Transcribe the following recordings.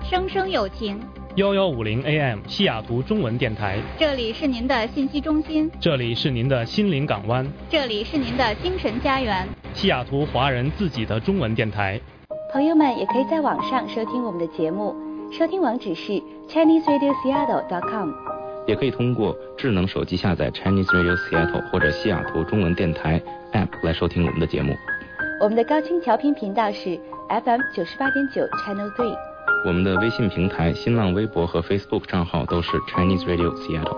声声有情 1150 AM 西雅图中文电台， 这里是您的信息中心， 这里是您的心灵港湾， 这里是您的精神家园， 西雅图华人自己的中文电台。 朋友们也可以在网上收听我们的节目，收听网址是 ChineseRadioSeattle.com， 也可以通过智能手机下载 Chinese Radio Seattle 或者西雅图中文电台 App 来收听我们的节目。 我们的高清调频频道是 FM 98.9 Channel 3。 我们的微信平台、新浪微博和 Facebook 账号都是 Chinese Radio Seattle。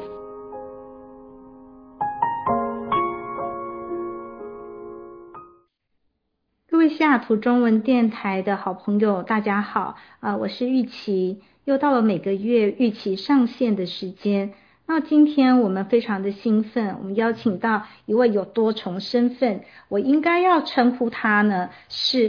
各位西雅图中文电台的好朋友，大家好，我是玉琪，又到了每个月玉琪上线的时间。那今天我们非常的兴奋，我们邀请到一位有多重身份，我应该要称呼他呢是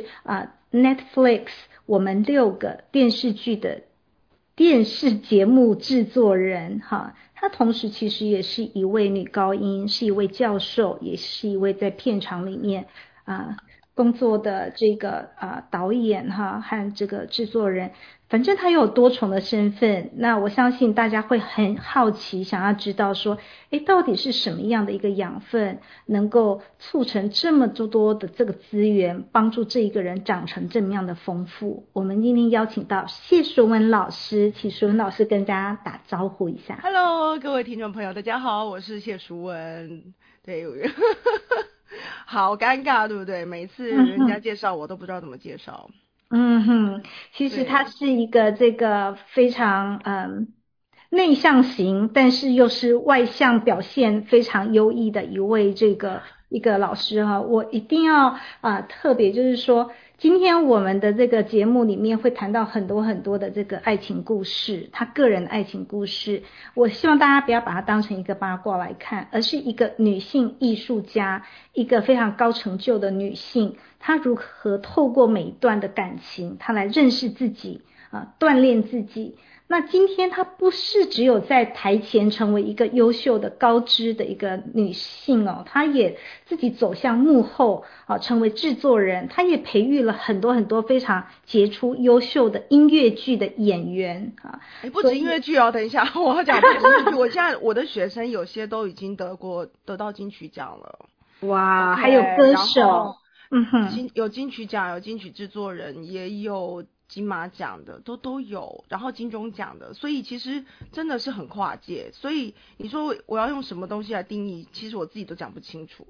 Netflix 我们6个电视剧的电视节目制作人哈，她同时其实也是一位女高音，是一位教授，也是一位在片场里面工作的这个导演哈和这个制作人，反正他有多重的身份。那我相信大家会很好奇，想要知道说，到底是什么样的一个养分能够促成这么多的这个资源，帮助这一个人长成这么样的丰富。我们今天邀请到谢淑文老师，请淑文老师跟大家打招呼一下。 Hello， 各位听众朋友，大家好，我是谢淑文。对。好尴尬，对不对？每次人家介绍我都不知道怎么介绍。 其实他是一个这个非常内向型，但是又是外向表现非常优异的一位一个老师哈。我一定要特别就是说，今天我们的这个节目里面会谈到很多的这个爱情故事，他个人的爱情故事。我希望大家不要把它当成一个八卦来看，而是一个女性艺术家，一个非常高成就的女性，她如何透过每一段的感情，她来认识自己锻炼自己。那今天她不是只有在台前成为一个优秀的高知的一个女性她也自己走向幕后成为制作人，她也培育了很多非常杰出优秀的音乐剧的演员不止音乐剧等一下我要讲不止音乐剧，我现在我的学生有些都已经得到金曲奖了。 哇，还有歌手有金曲奖，有金曲制作人，也有金马奖的都有，然后金钟奖的，所以其实真的是很跨界。所以你说我要用什么东西来定义，其实我自己都讲不清楚。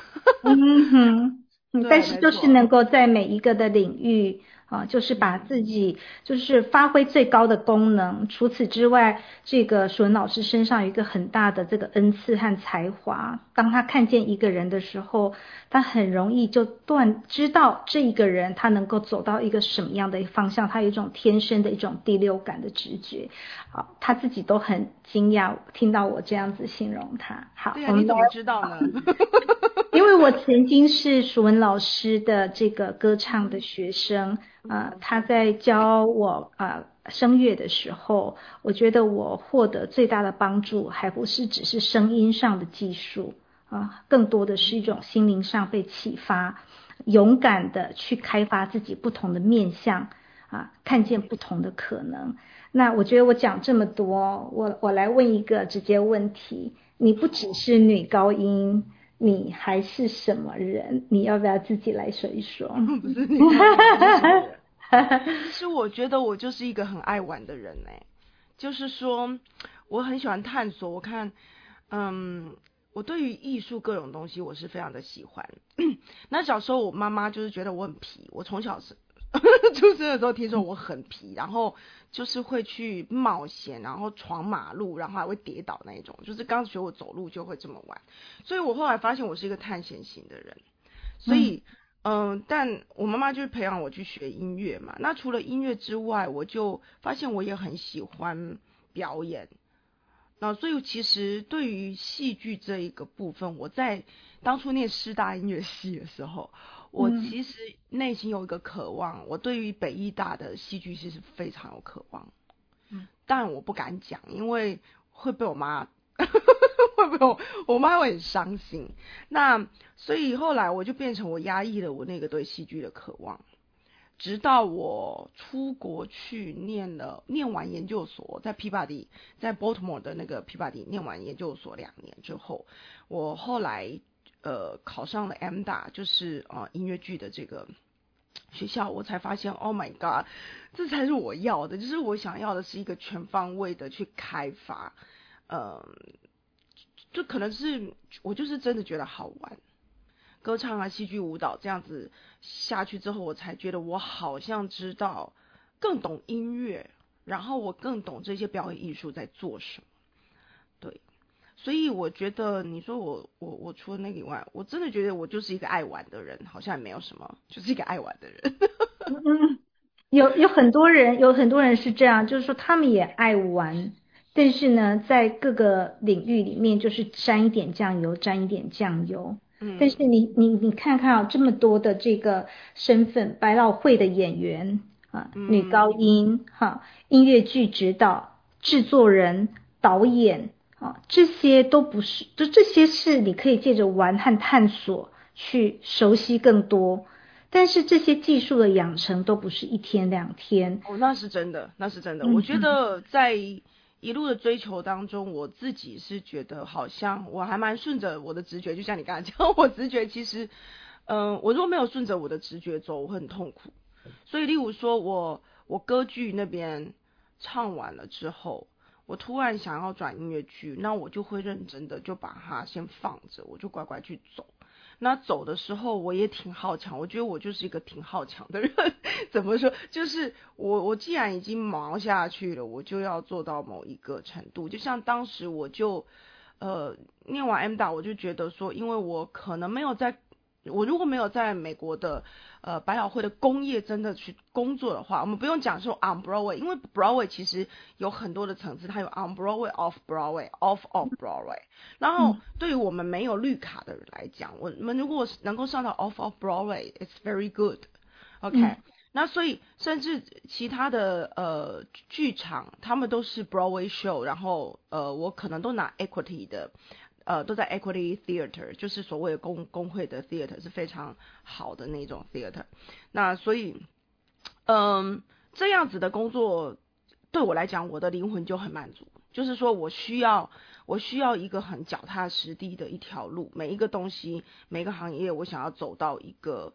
但是就是能够在每一个的领域就是把自己就是发挥最高的功能。除此之外，这个淑文老师身上有一个很大的这个恩赐和才华，当他看见一个人的时候，他很容易就知道这一个人他能够走到一个什么样的方向，他有一种天生的一种第六感的直觉。他自己都很惊讶听到我这样子形容他。好， 对你怎么知道呢？ 因为我曾经是淑文老师的这个歌唱的学生他在教我声乐的时候，我觉得我获得最大的帮助还不是只是声音上的技术更多的是一种心灵上被启发，勇敢的去开发自己不同的面向看见不同的可能。那我觉得我讲这么多，我来问一个直接问题，你不只是女高音，你还是什么人？你要不要自己来说一说？ 不是你其实我觉得我就是一个很爱玩的人就是说我很喜欢探索。我看我对于艺术各种东西我是非常的喜欢。那小时候我妈妈就是觉得我很皮，我从小是出生的时候听说我很皮，然后就是会去冒险，然后闯马路，然后还会跌倒那一种，就是刚学我走路就会这么玩。所以我后来发现我是一个探险型的人。所以但我妈妈就是培养我去学音乐嘛。那除了音乐之外，我就发现我也很喜欢表演。那所以其实对于戏剧这一个部分，我在当初念师大音乐系的时候，我其实内心有一个渴望，我对于北艺大的戏剧系是非常有渴望。但我不敢讲，因为会被我妈会被我妈会很伤心。那所以后来我就变成我压抑了我那个对戏剧的渴望。 直到我出国去念完研究所，在 Peabody 在 Baltimore 的那个 Peabody 念完研究所2年之后，我后来考上了 MDA， 就是音乐剧的这个学校，我才发现 Oh my God， 这才是我要的，就是我想要的是一个全方位的去开发，就可能是我就是真的觉得好玩。歌唱啊，戏剧舞蹈这样子下去之后，我才觉得我好像知道更懂音乐，然后我更懂这些表演艺术在做什么。对，所以我觉得你说我除了那个以外，我真的觉得我就是一个爱玩的人，好像也没有什么，就是一个爱玩的人。 有很多人是这样，就是说他们也爱玩，但是呢，在各个领域里面就是沾一点酱油，沾一点酱油。但是你看看啊，这么多的这个身份，百老汇的演员啊，女高音哈，音乐剧指导、制作人、导演啊，这些都不是，就这些是你可以借着玩和探索去熟悉更多。但是这些技术的养成都不是1天2天。 那是真的，那是真的。我觉得在一路的追求当中，我自己是觉得好像我还蛮顺着我的直觉，就像你刚才讲，我直觉其实，我如果没有顺着我的直觉走，我会很痛苦。所以，例如说我歌剧那边唱完了之后，我突然想要转音乐剧，那我就会认真的就把它先放着，我就乖乖去走。那走的时候我也挺好强，我觉得我就是一个挺好强的人。怎么说，就是我既然已经忙下去了，我就要做到某一个程度。就像当时我就念完 MDA， 我就觉得说，因为我可能没有我如果没有在美国的百老汇的工业真的去工作的话，我们不用讲说 on Broadway， 因为 Broadway 其实有很多的层次，它有 on Broadway、off Broadway、off Broadway。然后对于我们没有绿卡的人来讲，我们如果能够上到 off Broadway，it's very good。OK，那所以甚至其他的剧场，他们都是 Broadway show， 然后我可能都拿 equity 的。都在 Equity Theater， 就是所谓的工会的 theater， 是非常好的那种 theater。那所以，这样子的工作对我来讲，我的灵魂就很满足。就是说我需要一个很脚踏实地的一条路，每一个东西，每个行业，我想要走到一个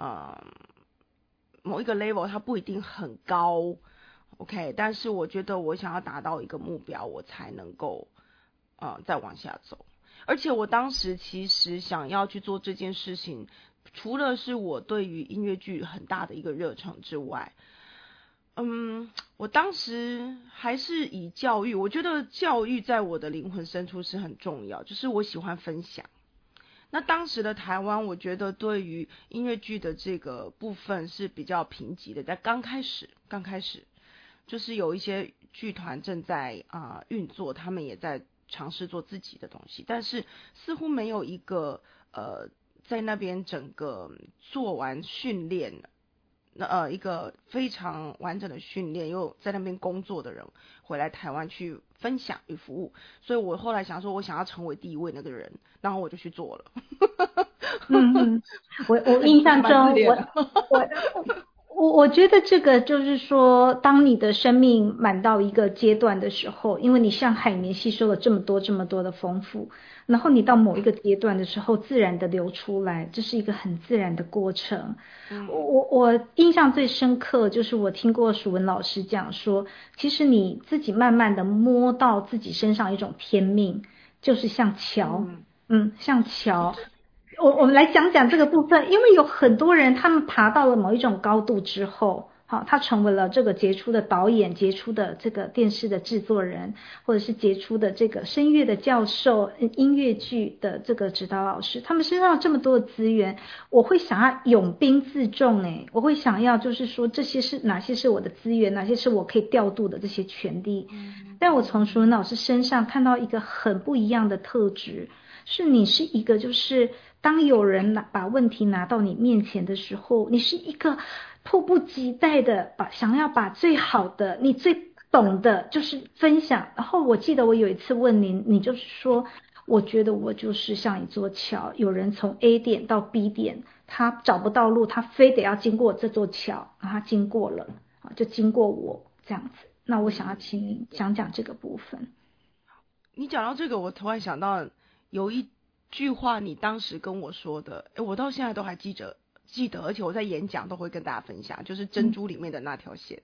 某一个 level， 它不一定很高 ，OK， 但是我觉得我想要达到一个目标，我才能够再往下走。而且我当时其实想要去做这件事情，除了是我对于音乐剧很大的一个热忱之外，我当时还是以教育，我觉得教育在我的灵魂深处是很重要，就是我喜欢分享。那当时的台湾，我觉得对于音乐剧的这个部分是比较贫瘠的，在刚开始，就是有一些剧团正在运作，他们也在尝试做自己的东西，但是似乎没有一个在那边整个做完训练，一个非常完整的训练，又在那边工作的人回来台湾去分享与服务。所以我后来想说，我想要成为第一位那个人，然后我就去做了。 我印象中，我觉得这个就是说，当你的生命满到一个阶段的时候，因为你像海绵吸收了这么多的丰富，然后你到某一个阶段的时候，自然的流出来，这是一个很自然的过程。我印象最深刻就是我听过淑文老师讲说，其实你自己慢慢的摸到自己身上一种天命，就是像桥，像桥。我们来讲讲这个部分，因为有很多人他们爬到了某一种高度之后，好，他成为了这个杰出的导演、杰出的这个电视的制作人，或者是杰出的这个声乐的教授、音乐剧的这个指导老师，他们身上有这么多的资源，我会想要拥兵自重，我会想要就是说这些是哪些是我的资源，哪些是我可以调度的这些权利。但我从淑文老师身上看到一个很不一样的特质，是你是一个就是当有人把问题拿到你面前的时候，你是一个迫不及待的想要把最好的你最懂的就是分享。然后我记得我有一次问您，你就是说我觉得我就是像一座桥，有人从 A 点到 B 点他找不到路，他非得要经过这座桥，然后他经过了，就经过我这样子。那我想要请你讲讲这个部分。 你讲到这个，我突然想到有一句话你当时跟我说的，我到现在都还记得，而且我在演讲都会跟大家分享，就是珍珠里面的那条线。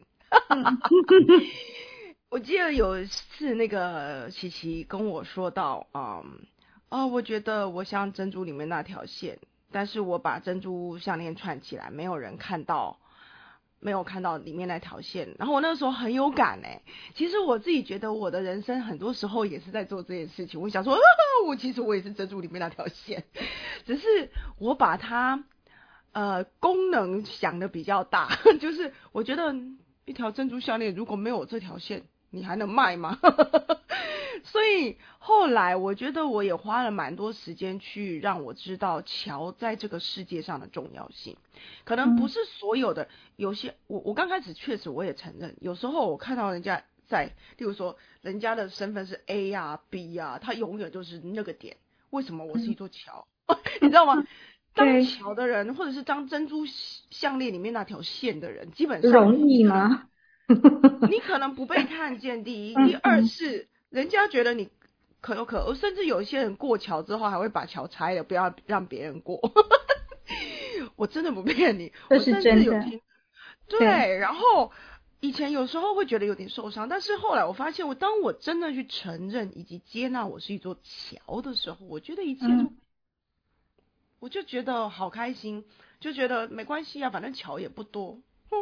我记得有一次那个琪琪跟我说到，我觉得我像珍珠里面那条线，但是我把珍珠项链串起来，没有人看到，没有看到里面那条线。然后我那时候很有感其实我自己觉得我的人生很多时候也是在做这件事情。我想说，其实我也是珍珠里面那条线，只是我把它功能想的比较大，就是我觉得一条珍珠项链如果没有这条线，你还能卖吗？所以后来我觉得我也花了蛮多时间去让我知道桥在这个世界上的重要性。可能不是所有的，有些我刚开始确实我也承认，有时候我看到人家在，例如说人家的身份是 A 啊 B 啊，他永远就是那个点，为什么我是一座桥？你知道吗？当桥的人，或者是当珍珠项链里面那条线的人，基本上容易吗？ 你可能不被看见，第一，第二是人家觉得你可有可无，甚至有一些人过桥之后还会把桥拆了，不要让别人过。我真的不骗你， 这是真的。 对，然后以前有时候会觉得有点受伤，但是后来我发现，当我真的去承认以及接纳我是一座桥的时候，我觉得一切我就觉得好开心，就觉得没关系啊，反正桥也不多。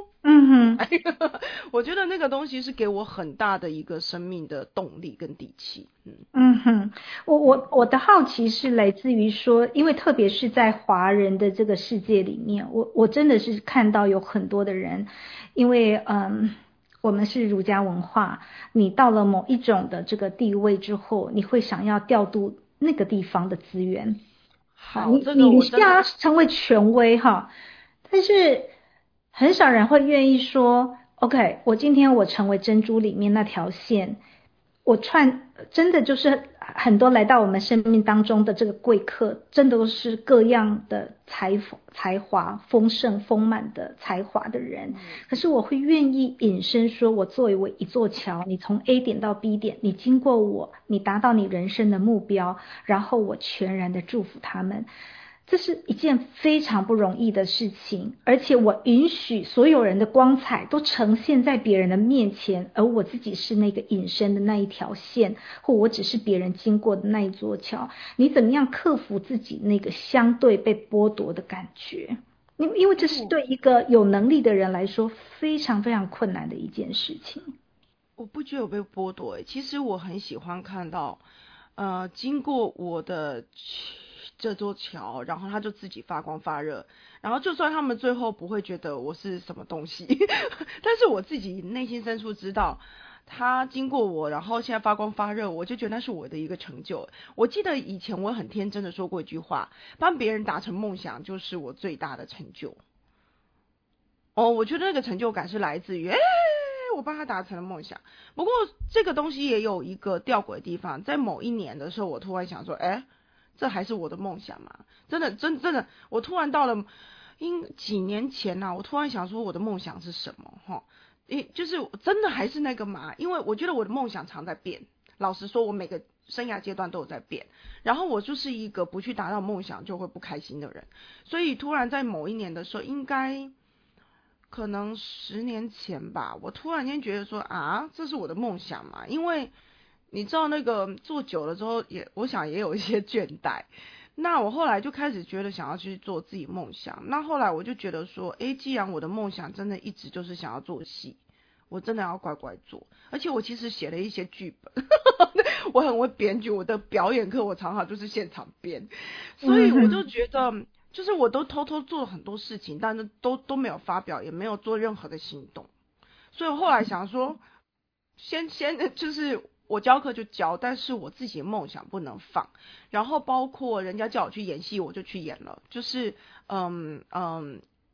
我觉得那个东西是给我很大的一个生命的动力跟底气。 我的好奇是来自于说，因为特别是在华人的这个世界里面，我真的是看到有很多的人，因为我们是儒家文化，你到了某一种的这个地位之后，你会想要调度那个地方的资源。你需要成为权威哈，但是很少人会愿意说 OK， 我今天我成为珍珠里面那条线，我真的就是很多来到我们生命当中的这个贵客，真的都是各样的才华丰盛丰满的才华的人，可是我会愿意引申说，我作为一座桥，你从 A 点到 B 点，你经过我，你达到你人生的目标，然后我全然的祝福他们。这是一件非常不容易的事情，而且我允许所有人的光彩都呈现在别人的面前，而我自己是那个隐身的那一条线，或我只是别人经过的那一座桥。你怎么样克服自己那个相对被剥夺的感觉？因为这是对一个有能力的人来说非常非常困难的一件事情。 我不觉得我被剥夺其实我很喜欢看到经过我的这座桥，然后它就自己发光发热，然后就算他们最后不会觉得我是什么东西但是我自己内心深处知道他经过我，然后现在发光发热，我就觉得那是我的一个成就。我记得以前我很天真的说过一句话，帮别人达成梦想就是我最大的成就。我觉得那个成就感是来自于我帮他达成了梦想。不过这个东西也有一个吊诡的地方，在某一年的时候我突然想说这还是我的梦想吗？真的我突然到了几年前我突然想说我的梦想是什么就是真的还是那个嘛，因为我觉得我的梦想常在变，老实说我每个生涯阶段都有在变，然后我就是一个不去达到梦想就会不开心的人，所以突然在某一年的时候，应该可能10年前吧，我突然间觉得说这是我的梦想嘛，因为你知道那个做久了之后我想也有一些倦怠，那我后来就开始觉得想要去做自己梦想。那后来我就觉得说既然我的梦想真的一直就是想要做戏，我真的要乖乖做。而且我其实写了一些剧本我很会编剧，我的表演课我常常就是现场编，所以我就觉得就是我都偷偷做了很多事情，但是都没有发表，也没有做任何的行动。所以我后来想说先就是我教课就教，但是我自己的梦想不能放。然后包括人家叫我去演戏，我就去演了。就是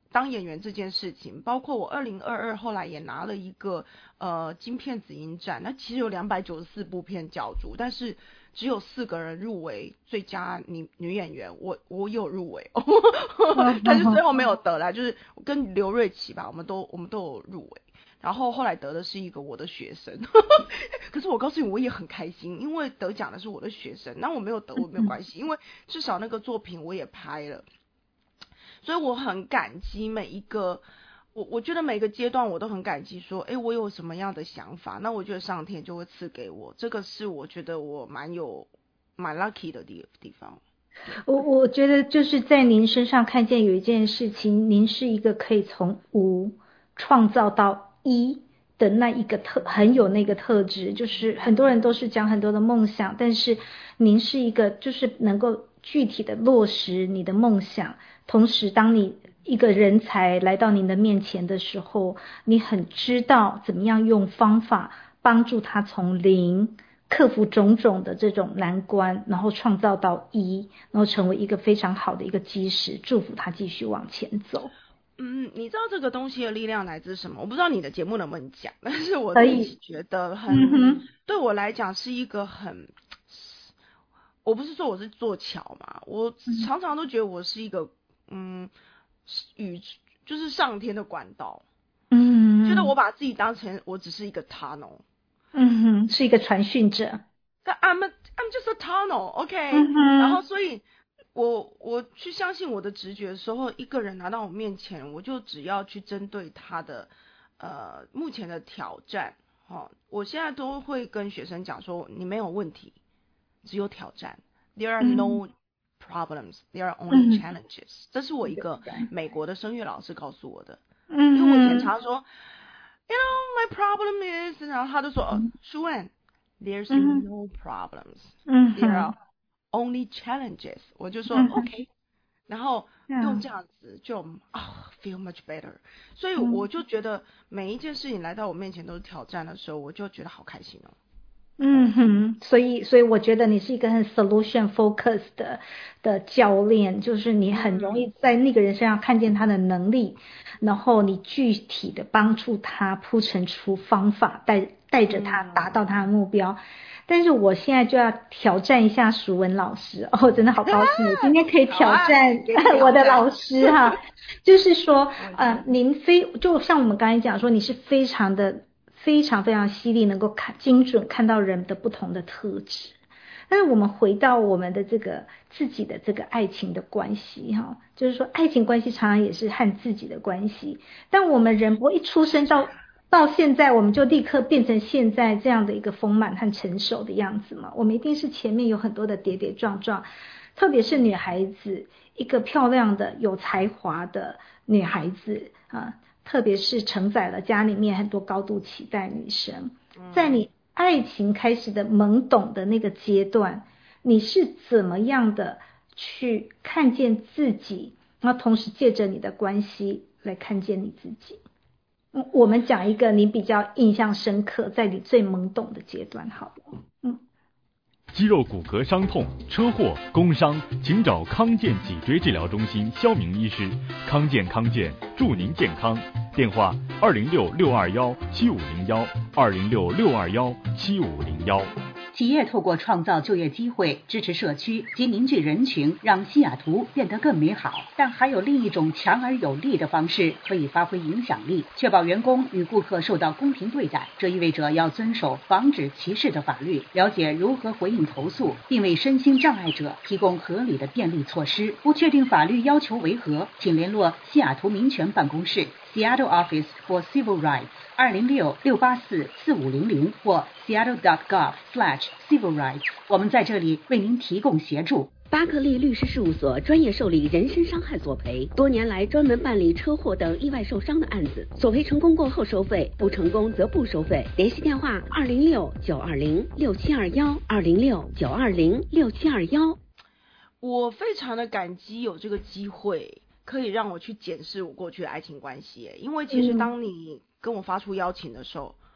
当演员这件事情，包括我2022后来也拿了一个金片紫影展，那其实有294部片角逐，但是只有4个人入围最佳女演员，我有入围但是最后没有得啦，就是跟刘瑞琦吧，我们都有入围。然后后来得的是一个我的学生可是我告诉你我也很开心，因为得奖的是我的学生，那我没有得我没有关系，因为至少那个作品我也拍了，所以我很感激每一个我觉得每个阶段我都很感激说我有什么样的想法，那我觉得上天就会赐给我，这个是我觉得我蛮 lucky 的地方。 我觉得就是在您身上看见有一件事情，您是一个可以从无创造到一的那一个很有那个特质，就是很多人都是讲很多的梦想，但是您是一个就是能够具体的落实你的梦想，同时当你一个人才来到您的面前的时候，你很知道怎么样用方法帮助他从零克服种种的这种难关，然后创造到一，然后成为一个非常好的一个基石，祝福他继续往前走。 你知道这个东西的力量来自什么？我不知道你的节目能不能讲，但是我自己觉得对我来讲是一个我不是说我是做桥嘛，我常常都觉得我是一个就是上天的管道，觉得我把自己当成我只是一个 tunnel， 是一个传讯者， 但 I'm just a tunnel，OK，然后所以我去相信我的直觉的时候，一个人拿到我面前，我就只要去针对他的目前的挑战，我现在都会跟学生讲说，你没有问题，只有挑战。There are no problems, there are only challenges。这是我一个美国的声乐老师告诉我的。因为我以前常说 ，You know my problem is， 然后他就说，Shu Wen，there's no problems，there are only challenges， 我就说 OK， 然后用这样子就feel much better， 所以我就觉得每一件事情来到我面前都是挑战的时候，我就觉得好开心哦。 所以我觉得你是一个很 solution focus 的教练，就是你很容易在那个人身上看见他的能力，然后你具体的帮助他铺陈出方法，带着他达到他的目标。但是我现在就要挑战一下淑文老师哦，真的好高兴，我今天可以挑战我的老师哈，就是说您就像我们刚才讲说，你是非常非常犀利，能够精准看到人的不同的特质。但是我们回到我们的这个自己的这个爱情的关系哈，就是说爱情关系常常也是和自己的关系，但我们人不会一出生到现在我们就立刻变成现在这样的一个丰满和成熟的样子嘛，我们一定是前面有很多的跌跌撞撞，特别是女孩子，一个漂亮的有才华的女孩子特别是承载了家里面很多高度期待女生，在你爱情开始的懵懂的那个阶段，你是怎么样的去看见自己，然后同时借着你的关系来看见你自己。我们讲一个你比较印象深刻，在你最懵懂的阶段好了。 肌肉骨骼伤痛、车祸、工伤，请找康健脊椎治疗中心肖明医师。康健祝您健康。电话206-621-7501，206-621-7501。 企业透过创造就业机会，支持社区及凝聚人群，让西雅图变得更美好。但还有另一种强而有力的方式，可以发挥影响力，确保员工与顾客受到公平对待。这意味着要遵守防止歧视的法律，了解如何回应投诉，并为身心障碍者提供合理的便利措施。不确定法律要求为何，请联络西雅图民权办公室 Seattle Office for Civil Rights 206-684-4500或 seattle.gov/civil rights。我们在这里为您提供协助。 巴克利律师事务所专业受理人身伤害索赔，多年来专门办理车祸等意外受伤的案子，索赔成功过后收费，不成功则不收费。联系电话206-920-6721，206-920-6721。 我非常的感激有这个机会，可以让我去检视我过去的爱情关系，因为其实当你跟我发出邀请的时候，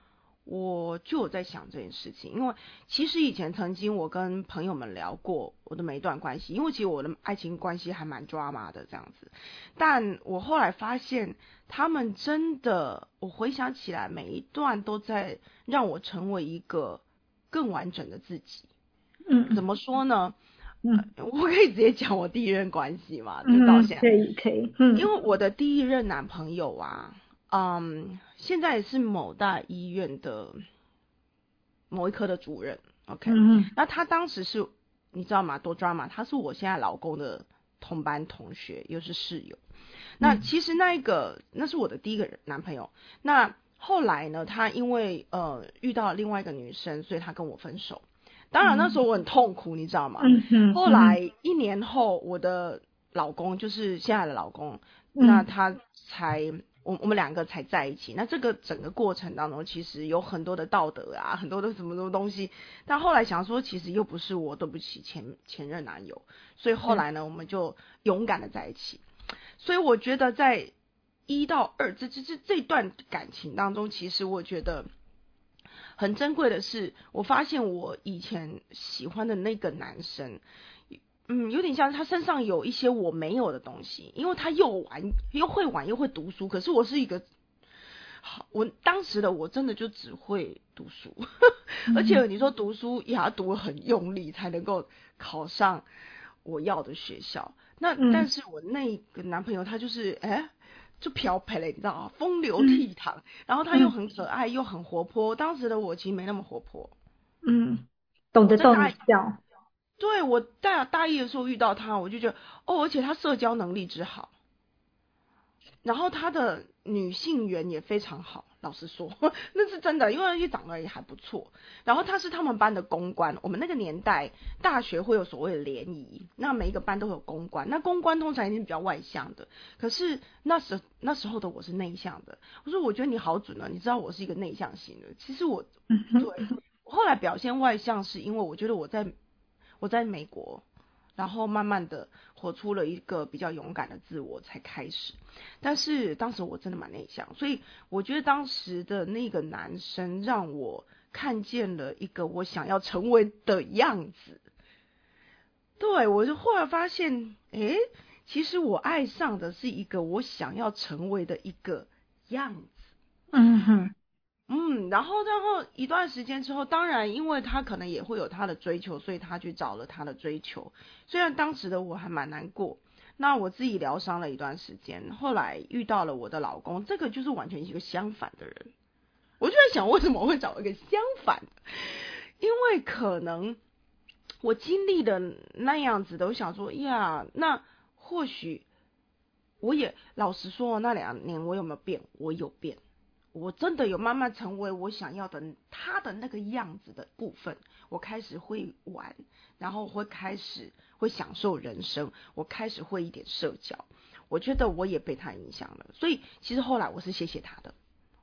我就有在想这件事情，因为其实以前曾经我跟朋友们聊过我的每一段关系，因为其实我的爱情关系还蛮drama的这样子，但我后来发现他们真的，我回想起来每一段都在让我成为一个更完整的自己。怎么说呢？我可以直接讲我第一任关系嘛，就到现在。 可以。 因为我的第一任男朋友啊，现在是某大医院的某一科的主任 ，OK，那他当时是，你知道吗？多drama，他是我现在老公的同班同学，又是室友。那其实那是我的第一个男朋友。那后来呢，他因为遇到另外一个女生，所以他跟我分手。当然那时候我很痛苦，你知道吗？后来1年后，我的老公就是现在的老公，那他才我们2个才在一起。那这个整个过程当中，其实有很多的道德啊，很多的什么东西。但后来想说，其实又不是我对不起前任男友，所以后来呢，我们就勇敢的在一起。所以我觉得在1到2这段感情当中，其实我觉得很珍贵的是，我发现我以前喜欢的那个男生，有点像他身上有一些我没有的东西，因为他又会玩又会读书，可是我是一个，我当时的我真的就只会读书，而且你说读书也要读很用力才能够考上我要的学校。那但是我那个男朋友他就是就漂配了，你知道吗？风流倜傥，然后他又很可爱，又很活泼。当时的我其实没那么活泼， 懂得逗你笑。 对，我大一的时候遇到他，我就觉得而且他社交能力之好，然后他的女性缘也非常好。老实说，那是真的，因为长得也还不错。然后他是他们班的公关，我们那个年代大学会有所谓的联谊，那每一个班都有公关，那公关通常一定比较外向的，可是那时候的我是内向的。我说我觉得你好准啊，你知道我是一个内向型的。其实我对我后来表现外向，是因为我觉得我在美国，然后慢慢的活出了一个比较勇敢的自我才开始。但是当时我真的蛮内向，所以我觉得当时的那个男生让我看见了一个我想要成为的样子。对，我就后来发现其实我爱上的是一个我想要成为的一个样子。然后一段时间之后，当然因为他可能也会有他的追求，所以他去找了他的追求。虽然当时的我还蛮难过，那我自己疗伤了一段时间，后来遇到了我的老公，这个就是完全一个相反的人。我就在想为什么会找一个相反的，因为可能我经历的那样子的，我想说呀，那或许我也老实说，那2年我有没有变？我有变。我真的有慢慢成为我想要的他的那个样子的部分，我开始会玩，然后开始会享受人生，我开始会一点社交，我觉得我也被他影响了。所以其实后来我是谢谢他的，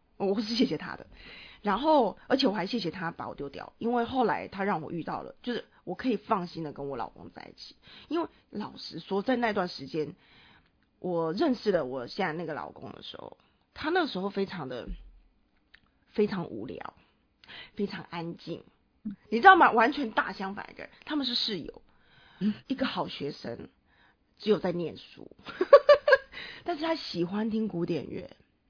然后而且我还谢谢他把我丢掉，因为后来他让我遇到了，就是我可以放心的跟我老公在一起。因为老实说，在那段时间我认识了我现在那个老公的时候，他那个时候非常无聊，非常安静，你知道吗？完全大相反一个人。他们是室友，一个好学生，只有在念书，但是他喜欢听古典乐。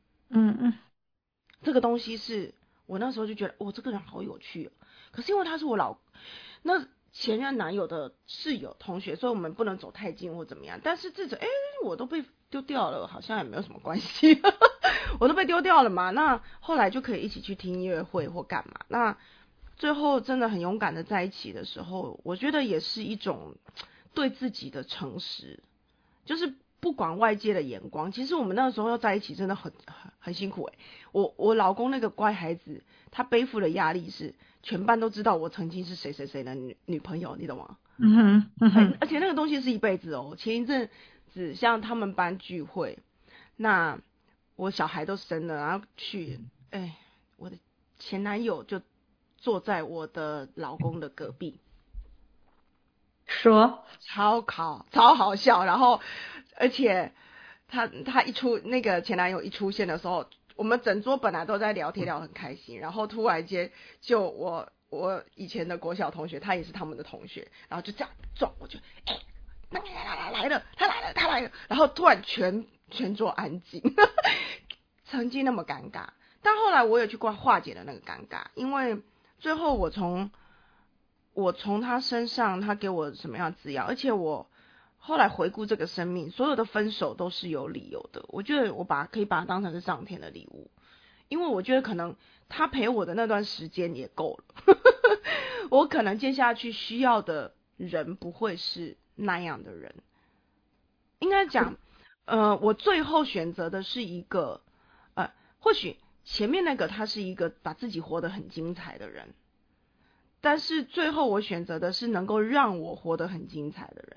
这个东西是我那时候就觉得，这个人好有趣哦。可是因为他是我那前任男友的室友同学，所以我们不能走太近或怎么样。但是我都被丢掉了，好像也没有什么关系。我都被丢掉了嘛，那后来就可以一起去听音乐会或干嘛。那最后真的很勇敢的在一起的时候，我觉得也是一种对自己的诚实，就是不管外界的眼光。其实我们那个时候要在一起真的很辛苦我老公那个乖孩子，他背负的压力是全班都知道我曾经是谁谁谁的女朋友，你懂吗？而且那个东西是一辈子前一阵子像他们班聚会，那我小孩都生了，然后去，我的前男友就坐在我的老公的隔壁， 说超好笑。然后而且他那个前男友一出现的时候， 我们整桌本来都在聊天聊得很开心，然后突然间就我以前的国小同学，他也是他们的同学，然后就这样撞，我就那来了，他来了，然后突然全桌安静，曾经那么尴尬，但后来我也去化解了那个尴尬，因为最后我从他身上，他给我什么样的滋养，而且我后来回顾这个生命，所有的分手都是有理由的。我觉得可以把它当成是上天的礼物，因为我觉得可能他陪我的那段时间也够了，我可能接下去需要的人不会是那样的人。应该讲，我最后选择的是一个，或许前面那个他是一个把自己活得很精彩的人。但是最后我选择的是能够让我活得很精彩的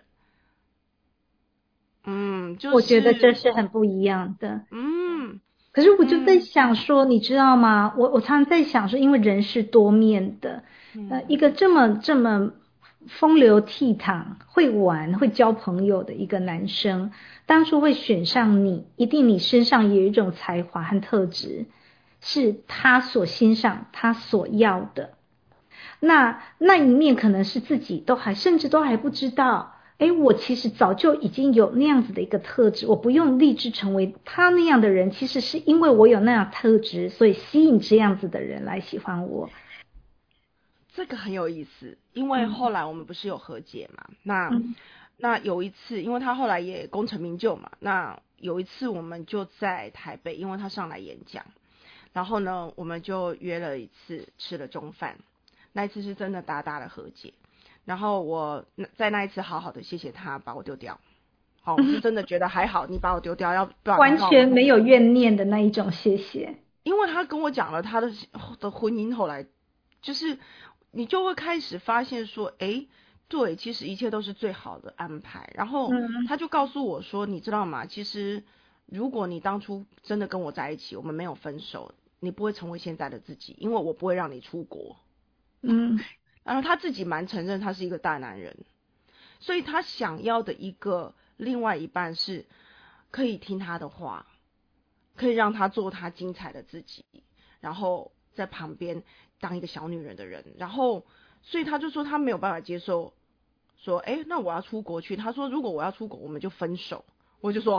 人。就是我觉得这是很不一样的。可是我就在想说，你知道吗？我常常在想说，因为人是多面的，一个这么风流倜傥、会玩、会交朋友的一个男生，当初会选上你，一定你身上有一种才华和特质，是他所欣赏、他所要的。那一面可能是自己甚至都还不知道，我其实早就已经有那样子的一个特质，我不用立志成为他那样的人，其实是因为我有那样特质，所以吸引这样子的人来喜欢我。 这个很有意思，因为后来我们不是有和解嘛，那有一次，因为他后来也功成名就嘛，那有一次我们就在台北，因为他上来演讲，然后呢我们就约了一次吃了中饭，那一次是真的大大的和解，然后我在那一次好好的谢谢他把我丢掉，我是真的觉得还好你把我丢掉，要不然完全没有怨念的那一种谢谢。 因为他跟我讲了他的婚姻，后来就是你就会开始发现说，对，其实一切都是最好的安排。然后他就告诉我说，你知道吗？其实如果你当初真的跟我在一起，我们没有分手，你不会成为现在的自己，因为我不会让你出国。然后他自己蛮承认他是一个大男人，所以他想要的一个另外一半是可以听他的话，可以让他做他精彩的自己，然后在旁边当一个小女人的人。然后所以他就说他没有办法接受说那我要出国去，他说如果我要出国我们就分手。我就说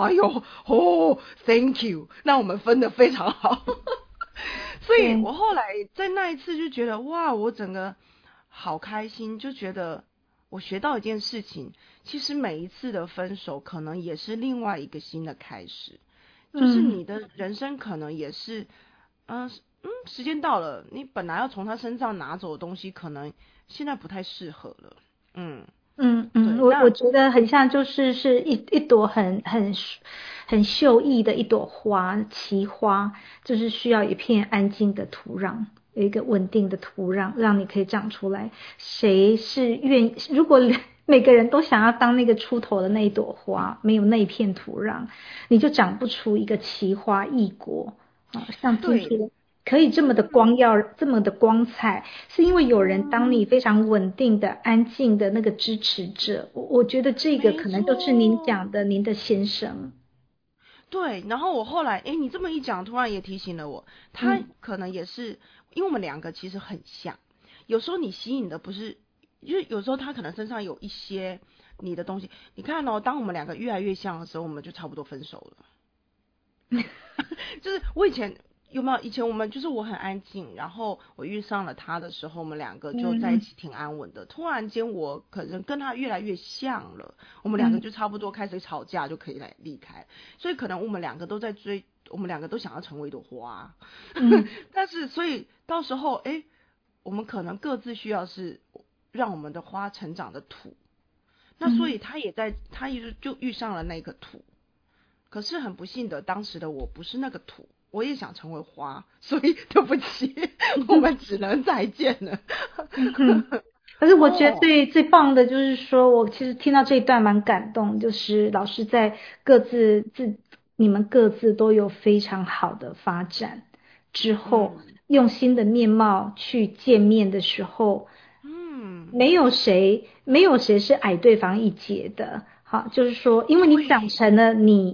thank you， 那我们分得非常好。所以我后来在那一次就觉得哇，我整个好开心，就觉得我学到一件事情，其实每一次的分手可能也是另外一个新的开始，就是你的人生可能也是时间到了，你本来要从他身上拿走的东西可能现在不太适合了。 我觉得很像是一朵很秀逸的一朵花，奇花，就是需要一片安静的土壤，有一个稳定的土壤让你可以长出来。谁是如果每个人都想要当那个出头的那一朵花，没有那一片土壤，你就长不出一个奇花异果像今天可以这么的光耀，这么的光彩，是因为有人当你非常稳定的安静的那个支持者。我觉得这个可能就是您讲的您的先生。 对，然后我后来你这么一讲，突然也提醒了我，他可能也是因为我们两个其实很像，有时候你吸引的不是，就是有时候他可能身上有一些你的东西，你看当我们两个越来越像的时候，我们就差不多分手了。就是我以前我们就是我很安静，然后我遇上了他的时候，我们两个就在一起挺安稳的。突然间我可能跟他越来越像了，我们两个就差不多开始吵架，就可以来离开。所以可能我们两个都在追，我们两个都想要成为一朵花。但是所以到时候我们可能各自需要是让我们的花成长的土。那所以他就遇上了那个土。可是很不幸的，当时的我不是那个土，我也想成为花，所以对不起，我们只能再见了。 可是我觉得最棒的就是说，我其实听到这一段蛮感动，就是老师在你们各自都有非常好的发展之后，用新的面貌去见面的时候，没有谁是矮对方一截的。好，就是说因为你长成了你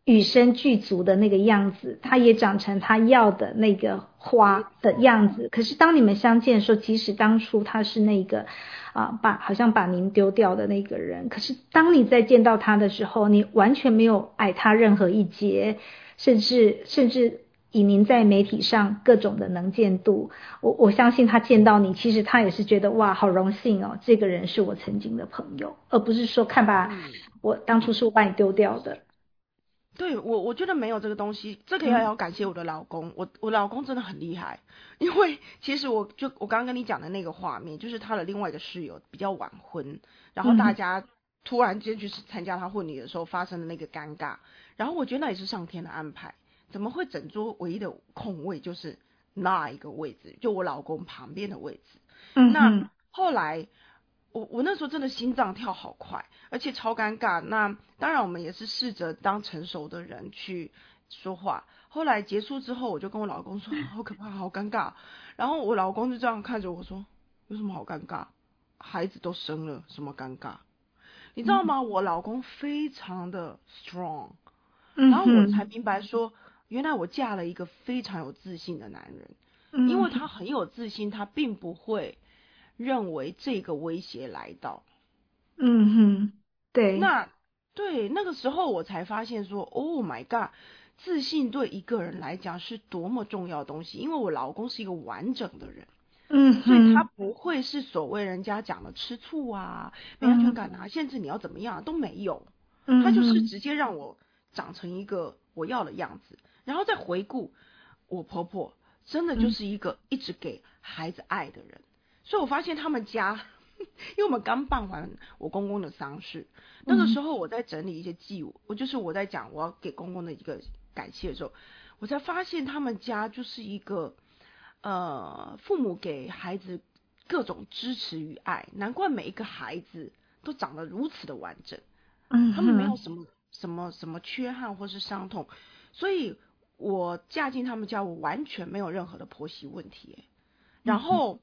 与生俱足的那个样子，他也长成他要的那个花的样子。可是当你们相见的时候，即使当初他是那个好像把您丢掉的那个人，可是当你再见到他的时候，你完全没有矮他任何一截，甚至以您在媒体上各种的能见度，我相信他见到你，其实他也是觉得哇，好荣幸哦，这个人是我曾经的朋友，而不是说看吧，我当初是我把你丢掉的。 对，我觉得没有这个东西，这个也要感谢我的老公，我老公真的很厉害，因为其实我刚刚跟你讲的那个画面，就是他的另外一个室友比较晚婚，然后大家突然间去参加他婚礼的时候发生的那个尴尬，然后我觉得那也是上天的安排，怎么会整桌唯一的空位就是那一个位置，就我老公旁边的位置，那后来我那时候真的心脏跳好快，而且超尴尬。那当然我们也是试着当成熟的人去说话。后来结束之后，我就跟我老公说好可怕，好尴尬。然后我老公就这样看着我说，有什么好尴尬？孩子都生了，什么尴尬？你知道吗？我老公非常的 strong， 然后我才明白说，原来我嫁了一个非常有自信的男人，因为他很有自信，他并不会认为这个威胁来到。 对。 那个时候我才发现说 ，Oh my God， 自信对一个人来讲是多么重要的东西。因为我老公是一个完整的人，所以他不会是所谓人家讲的吃醋啊、没安全感啊，限制你要怎么样都没有，他就是直接让我长成一个我要的样子。然后再回顾我婆婆，真的就是一个一直给孩子爱的人。所以我发现他们家，因为我们刚办完我公公的丧事，那个时候我在整理一些祭物，我在讲我要给公公的一个感谢的时候，我才发现他们家就是一个父母给孩子各种支持与爱，难怪每一个孩子都长得如此的完整，他们没有什么缺憾或是伤痛，所以我嫁进他们家，我完全没有任何的婆媳问题。然后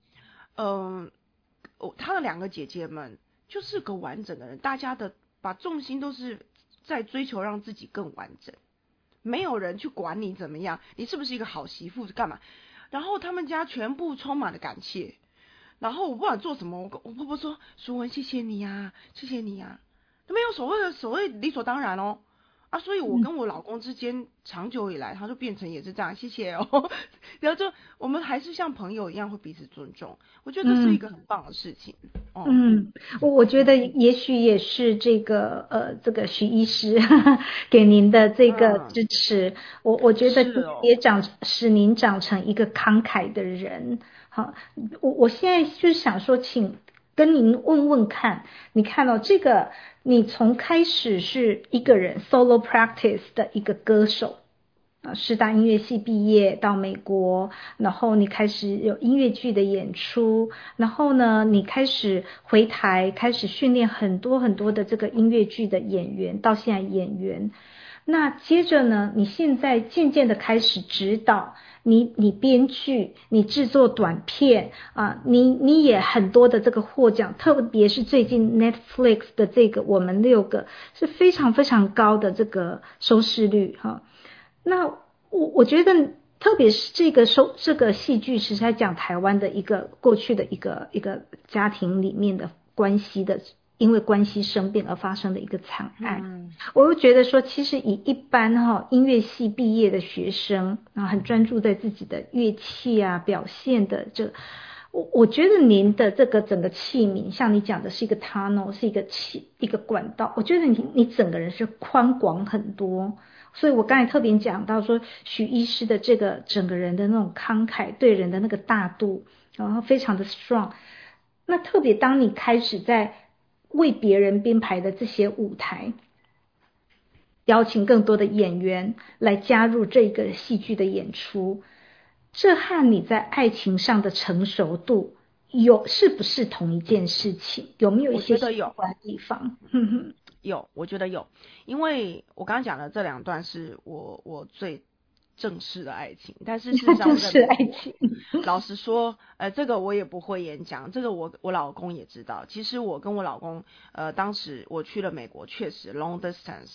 他的两个姐姐们就是个完整的人，大家的把重心都是在追求让自己更完整，没有人去管你怎么样，你是不是一个好媳妇干嘛。然后他们家全部充满了感谢，然后我不管做什么，我婆婆说淑文谢谢你呀，谢谢你呀，没有所谓理所当然哦。所以我跟我老公之间长久以来，他就变成也是这样，谢谢哦。然后就我们还是像朋友一样会彼此尊重，我觉得这是一个很棒的事情。 我觉得也许也是这个徐医师给您的这个支持，我觉得也使您长成一个慷慨的人。好，我现在就是想说，请跟您问问看，你看到这个，你从开始是一个人 solo practice 的一个歌手，师大音乐系毕业到美国，然后你开始有音乐剧的演出，然后呢，你开始回台，开始训练很多很多的这个音乐剧的演员，到现在演员。那接着呢，你现在渐渐的开始指导，你编剧，你制作短片你也很多的这个获奖，特别是最近 Netflix 的这个我们6个是非常非常高的这个收视率那我觉得特别是这个戏剧是在讲台湾的一个过去的一个家庭里面的关系的，因为关系生变而发生的一个惨案。我又觉得说，其实以一般音乐系毕业的学生很专注在自己的乐器表现的我觉得您的这个整个器皿，像你讲的是一个 tunnel， 是一个管道，我觉得你整个人是宽广很多。所以我刚才特别讲到说，许医师的这个整个人的那种慷慨，对人的那个大度，然后非常的 strong。那特别当你开始在为别人编排的这些舞台，邀请更多的演员来加入这个戏剧的演出，这和你在爱情上的成熟度是不是同一件事情？有没有一些相关的地方？ 我觉得有，因为我刚刚讲的这2段是我最正式的爱情，但是事实上正式爱情， 老实说，这个我也不会演讲，这个我老公也知道。其实我跟我老公，当时我去了美国，确实 long distance，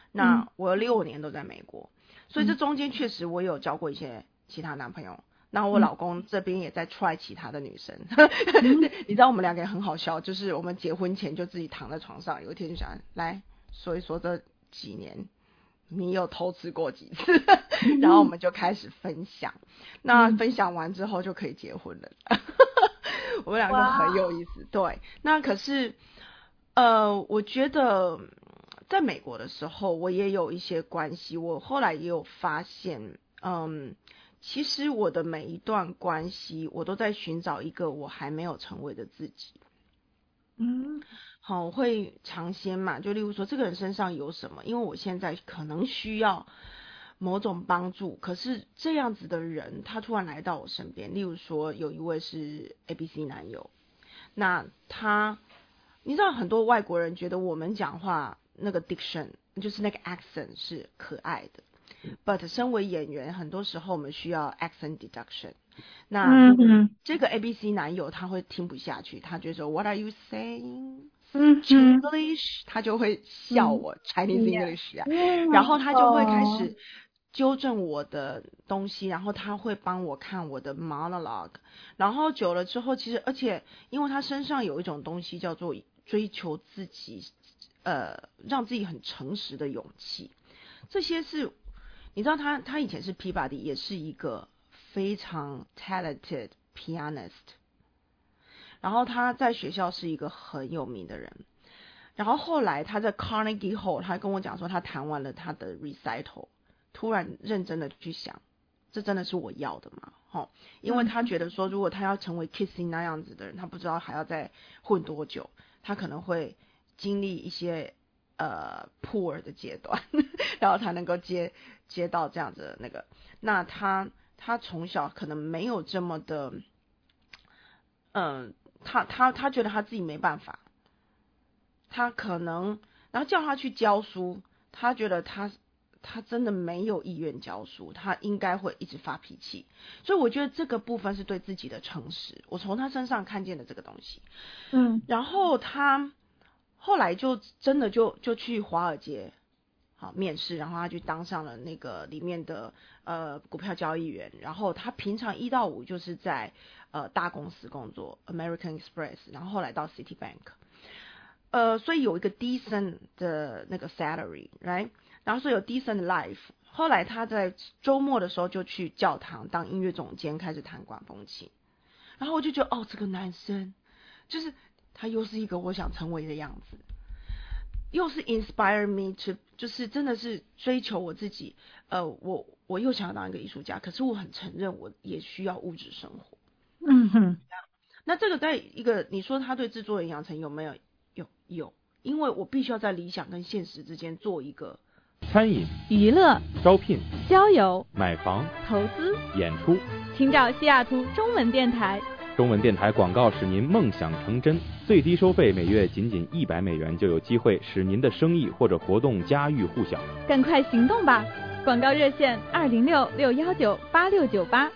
那我6年都在美国，所以这中间确实我有交过一些其他男朋友。然后我老公这边也在 try 其他的女生，你知道我们两个也很好笑，就是我们结婚前就自己躺在床上，有一天就想来说一说这几年你有偷吃过几次，然后我们就开始分享，那分享完之后就可以结婚了。我们两个很有意思，对。那可是我觉得在美国的时候我也有一些关系，我后来也有发现其实我的每一段关系我都在寻找一个我还没有成为的自己。好，我会尝鲜嘛，就例如说这个人身上有什么，因为我现在可能需要某种帮助，可是这样子的人他突然来到我身边，例如说有一位是 ABC 男友，那他你知道很多外国人觉得我们讲话那个 diction 就是那个 accent 是可爱的，but 身为演员很多时候我们需要 accent deduction。那这个 ABC 男友他会听不下去，他觉得说 What are you saying English， 他就会笑我Chinese English 啊，然后他就会开始纠正我的东西，然后他会帮我看我的 monologue， 然后久了之后其实而且因为他身上有一种东西叫做追求自己让自己很诚实的勇气，这些是你知道他以前是 Peabody 也是一个非常 talented pianist， 然后他在学校是一个很有名的人，然后后来他在 Carnegie Hall 他跟我讲说他弹完了他的 recital， 突然认真的去想这真的是我要的吗？因为他觉得说如果他要成为 Kissing 那样子的人，他不知道还要再混多久，他可能会经历一些poor 的阶段然后才能够接到这样子的那个，那他从小可能没有这么的他觉得他自己没办法，他可能然后叫他去教书，他觉得他真的没有意愿教书，他应该会一直发脾气，所以我觉得这个部分是对自己的诚实，我从他身上看见了这个东西。然后他后来就真的就去华尔街好面试，然后他就当上了那个里面的股票交易员，然后他平常1到5就是在大公司工作 American Express， 然后后来到 Citibank， 所以有一个 decent 的那个 salary right， 然后所以有 decent life， 后来他在周末的时候就去教堂当音乐总监，开始弹管风琴，然后我就觉得这个男生就是他又是一个我想成为的样子，又是 inspire me to 就是真的是追求我自己，我又想要当一个艺术家，可是我很承认我也需要物质生活。那这个在一个你说他对制作人养成有没有？有，因为我必须要在理想跟现实之间做一个餐饮、 娱乐、 招聘、 交友、 买房、 投资、 演出， 请找西雅图中文电台。 中文电台广告使您梦想成真，最低收费每月仅$100就有机会使您的生意或者活动家喻户晓。 赶快行动吧！广告热线206-619-8698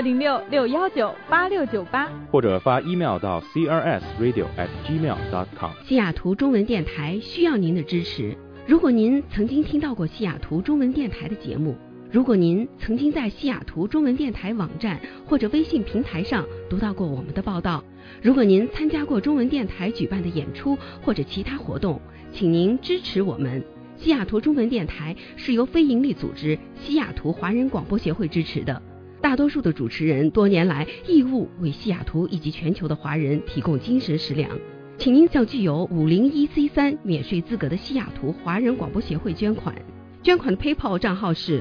206-619-8698， 或者发 email 到 crsradio@gmail.com。 西雅图中文电台需要您的支持。如果您曾经听到过西雅图中文电台的节目，如果您曾经在西雅图中文电台网站或者微信平台上读到过我们的报道，如果您参加过中文电台举办的演出或者其他活动，请您支持我们。西雅图中文电台是由非营利组织西雅图华人广播协会支持的，大多数的主持人多年来义务为西雅图以及全球的华人提供精神食粮，请您向具有501C3免税资格的西雅图华人广播协会捐款。捐款的 PayPal 账号是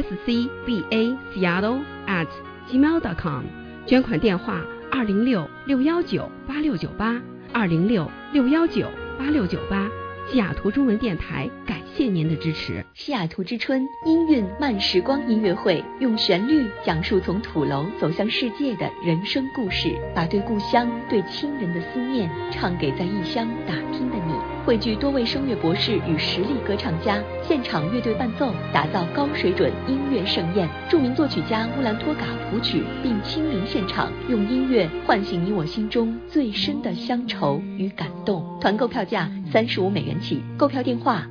scbaseattle@gmail.com， 捐款电话206-619-8698 206-619-8698。西雅图中文电台感谢您的支持。 西雅图之春音韵慢时光音乐会，用旋律讲述从土楼走向世界的人生故事，把对故乡、对亲人的思念唱给在异乡打拼的你。 汇聚多位声乐博士与实力歌唱家，现场乐队伴奏，打造高水准音乐盛宴。著名作曲家乌兰托嘎谱曲，并亲临现场，用音乐唤醒你我心中最深的乡愁与感动。团购票价$35起，购票电话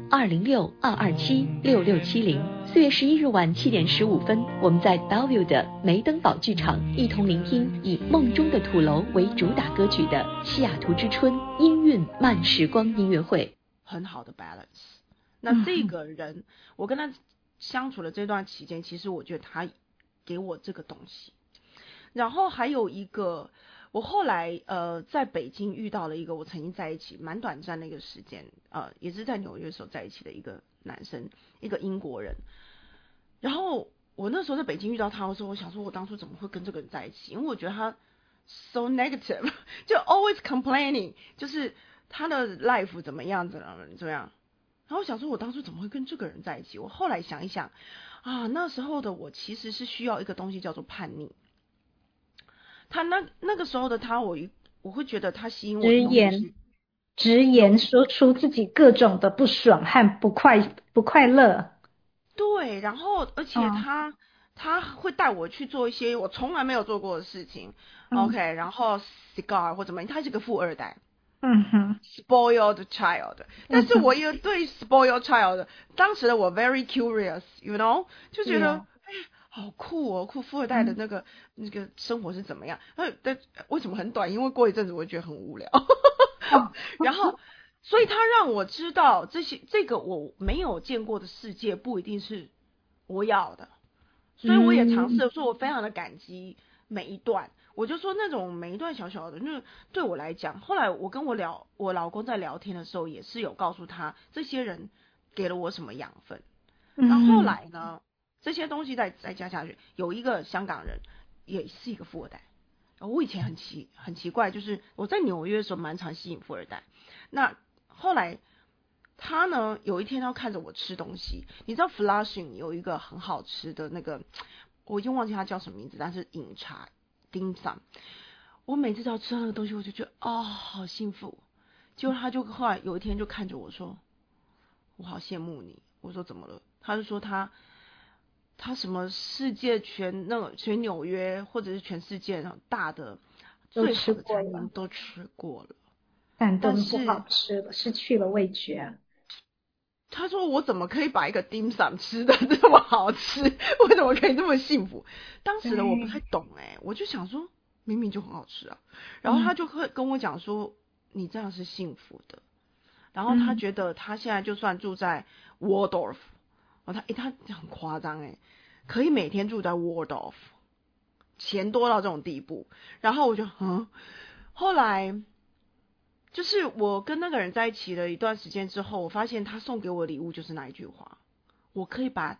206-227-6670。4月11日晚7点15分，我们在 Bellevue 的梅登堡剧场一同聆听以《梦中的土楼》为主打歌曲的西雅图之春音韵慢时光音乐会。 很好的 balance。那这个人，我跟他相处的这段期间，其实我觉得他给我这个东西。然后还有一个，我后来在北京遇到了一个我曾经在一起蛮短暂的一个时间，也是在纽约的时候在一起的一个男生，一个英国人。然后我那时候在北京遇到他的时候，我想说我当初怎么会跟这个人在一起，因为我觉得他 so negative 就 always complaining， 就是他的 life 怎么样怎么样。然后我想说我当初怎么会跟这个人在一起，我后来想一想啊，那时候的我其实是需要一个东西叫做叛逆。他那个时候的他，我会觉得他吸引我的东西， 直言说出自己各种的不爽和不快乐。 对，然后而且他会带我去做一些我从来没有做过的事情。OK， 然后 cigar 或怎么样，他是个富二代。spoiled child， 但是我也对 spoiled child， 当时的我 very curious，you know， 就觉得好酷哦，富二代的那个生活是怎么样？但为什么很短？因为过一阵子我会觉得很无聊。然后，所以他让我知道这个我没有见过的世界不一定是我要的，所以我也尝试说，我非常的感激每一段。我就说那种每一段小小的，那对我来讲，后来我跟我老公在聊天的时候，也是有告诉他这些人给了我什么养分。然后后来呢，这些东西再加下去，有一个香港人也是一个富二代。我以前很奇怪，就是我在纽约的时候蛮常吸引富二代。那后来他呢，有一天他看着我吃东西，你知道 Flushing 有一个很好吃的那个，我已经忘记他叫什么名字，但是饮茶dim sum， 我每次只要吃到那个东西，我就觉得好幸福。结果他就后来有一天就看着我说，我好羡慕你。我说怎么了？他就说他什么世界全纽约或者是全世界大的最好的餐厅都吃过了， 但都不好吃了，失去了味觉。 他说我怎么可以把一个 dim sum 吃的这么好吃？为什么可以这么幸福？当时的我不太懂我就想说明明就很好吃啊。然后他就会跟我讲说，你这样是幸福的。然后他觉得他现在就算住在 Waldorf， 他很夸张可以每天住在 Waldorf， 钱多到这种地步。然后我就后来就是我跟那个人在一起了一段时间之后，我发现他送给我的礼物就是那一句话，我可以把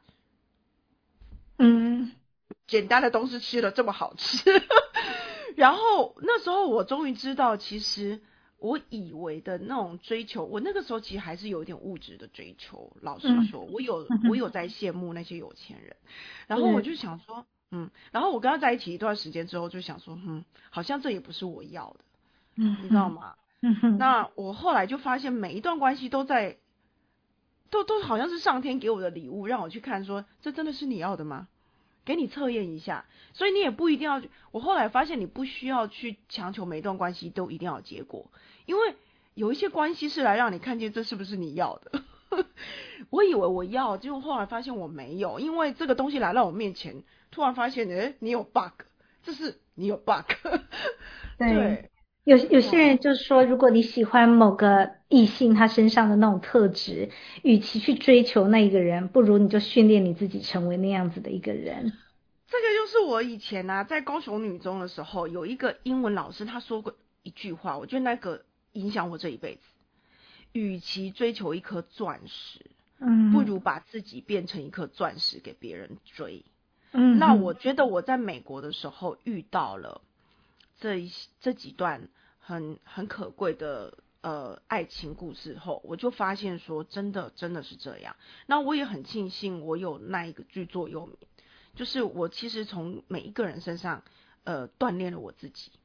简单的东西吃得这么好吃。然后那时候我终于知道，其实我以为的那种追求，我那个时候其实还是有一点物质的追求。老实说，我有在羡慕那些有钱人。然后我就想说然后我跟他在一起一段时间之后就想说好像这也不是我要的，你知道吗？那我后来就发现每一段关系都好像是上天给我的礼物，让我去看说这真的是你要的吗？给你测验一下。所以你也不一定要，我后来发现你不需要去强求每一段关系都一定要有结果，因为有一些关系是来让你看见这是不是你要的。我以为我要，结果后来发现我没有，因为这个东西来到我面前，突然发现你有 bug， 这是你有 bug。 对， 有些人就说，如果你喜欢某个异性他身上的那种特质，与其去追求那一个人，不如你就训练你自己成为那样子的一个人。 这个就是我以前在高雄女中的时候，有一个英文老师他说过一句话，我觉得那个影响我这一辈子。与其追求一颗钻石，不如把自己变成一颗钻石给别人追。那我觉得我在美国的时候遇到了这几段很可贵的爱情故事后，我就发现说真的是这样。那我也很庆幸我有那一个剧座右铭，就是我其实从每一个人身上锻炼了我自己。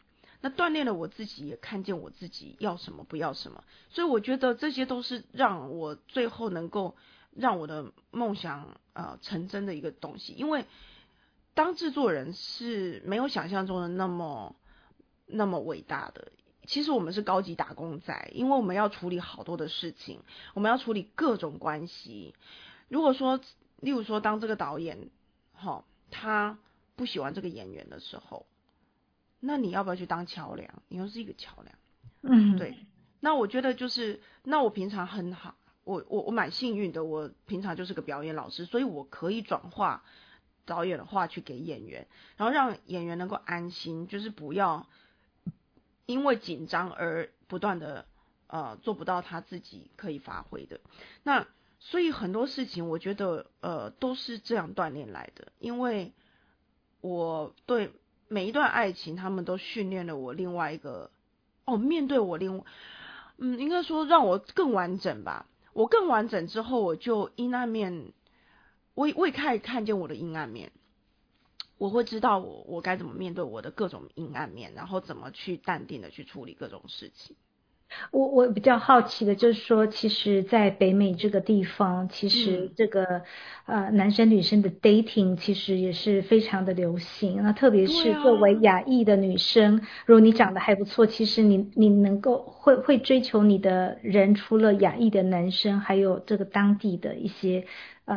那锻炼了我自己，也看见我自己要什么不要什么，所以我觉得这些都是让我最后能够让我的梦想成真的一个东西。因为当制作人是没有想象中的那么伟大的，其实我们是高级打工仔，因为我们要处理好多的事情，我们要处理各种关系。如果说例如说当这个导演他不喜欢这个演员的时候，那你要不要去当桥梁？你又是一个桥梁。对。那我觉得就是那我平常很好，我蛮幸运的，我平常就是个表演老师，所以我可以转化导演的话去给演员，然后让演员能够安心，就是不要因为紧张而不断的做不到他自己可以发挥的。那所以很多事情我觉得都是这样锻炼来的，因为我对每一段爱情他们都训练了我另外一个面对我应该说让我更完整吧。我更完整之后，我就阴暗面我也开始看见我的阴暗面，我会知道我该怎么面对我的各种阴暗面，然后怎么去淡定的去处理各种事情。 我比较好奇的就是说，其实在北美这个地方，其实这个男生女生的 dating 其实也是非常的流行。那特别是作为亚裔的女生，如果你长得还不错，其实你能够会追求你的人，除了亚裔的男生，还有这个当地的一些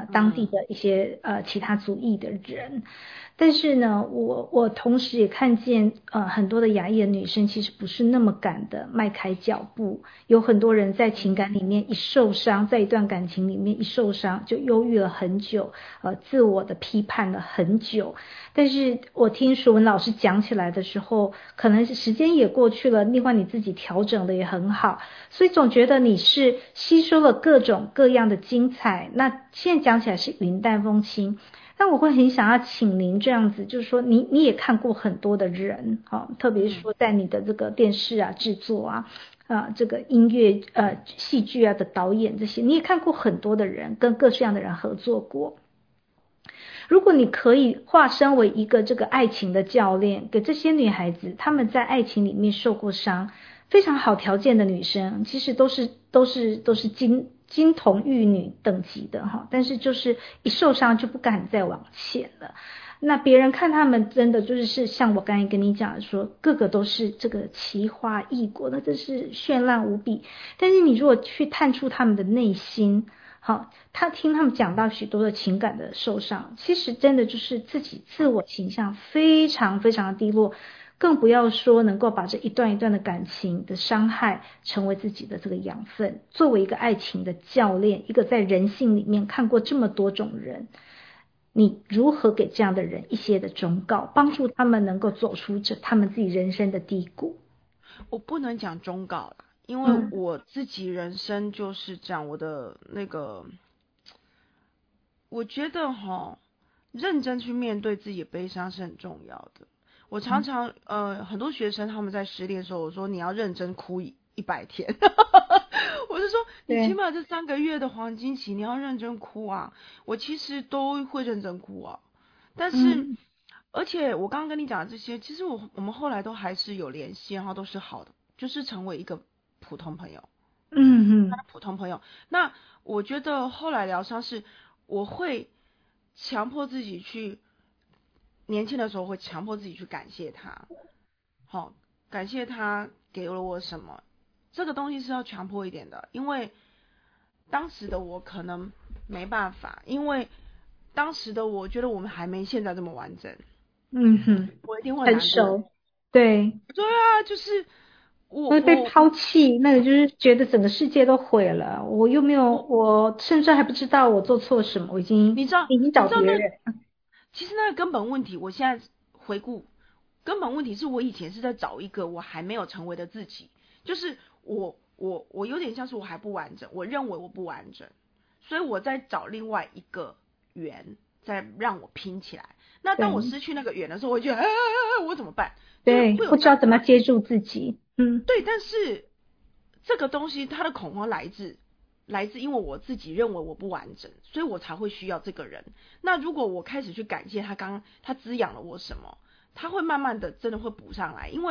其他族裔的人。但是呢，我同时也看见很多的亚裔的女生其实不是那么敢的迈开脚步，有很多人在情感里面一受伤，在一段感情里面一受伤就忧郁了很久，自我的批判了很久。但是我听淑文老师讲起来的时候，可能是时间也过去了，另外你自己调整的也很好，所以总觉得你是吸收了各种各样的精彩。那现在讲起来是云淡风轻，但我会很想要请您这样子，就是说你也看过很多的人，特别是说在你的这个电视制作这个音乐戏剧的导演这些，你也看过很多的人，跟各式样的人合作过。如果你可以化身为一个这个爱情的教练，给这些女孩子，她们在爱情里面受过伤，非常好条件的女生，其实都是金童玉女等级的但是就是一受伤就不敢再往前了。那别人看他们真的就是像我刚才跟你讲的说，个个都是这个奇花异果，那真是绚烂无比。但是你如果去探出他们的内心，听他们讲到许多的情感的受伤，其实真的就是自己自我形象非常非常的低落，更不要说能够把这一段一段的感情的伤害成为自己的这个养分。作为一个爱情的教练，一个在人性里面看过这么多种人，你如何给这样的人一些的忠告，帮助他们能够走出他们自己人生的低谷？ 我不能讲忠告啦，因为我自己人生就是这样，我的那个我觉得认真去面对自己的悲伤是很重要的。我常常很多学生他们在失恋的时候，我说你要认真哭100天我是说你起码这3个月的黄金期你要认真哭啊。我其实都会认真哭啊，但是而且我刚刚跟你讲的这些，其实我们后来都还是有联系，然后都是好的，就是成为一个普通朋友。普通朋友。那我觉得后来疗伤是我会强迫自己去，年轻的时候会强迫自己去感谢他，感谢他给了我什么，这个东西是要强迫一点的，因为当时的我可能没办法，因为当时的我觉得我们还没现在这么完整。我一定会难过。成熟。对啊，就是我会被抛弃，那个就是觉得整个世界都毁了，我又没有，我甚至还不知道我做错什么，我已经找别人。 其实那个根本问题，我现在回顾，根本问题是我以前是在找一个我还没有成为的自己，就是我有点像是我还不完整，我认为我不完整，所以我在找另外一个圆，再让我拼起来。那当我失去那个圆的时候，我觉得我怎么办？ 对，不知道怎么接住自己。 对，但是这个东西它的恐慌来自因为我自己认为我不完整，所以我才会需要这个人。那如果我开始去感谢他，他滋养了我什么，他会慢慢的真的会补上来。因为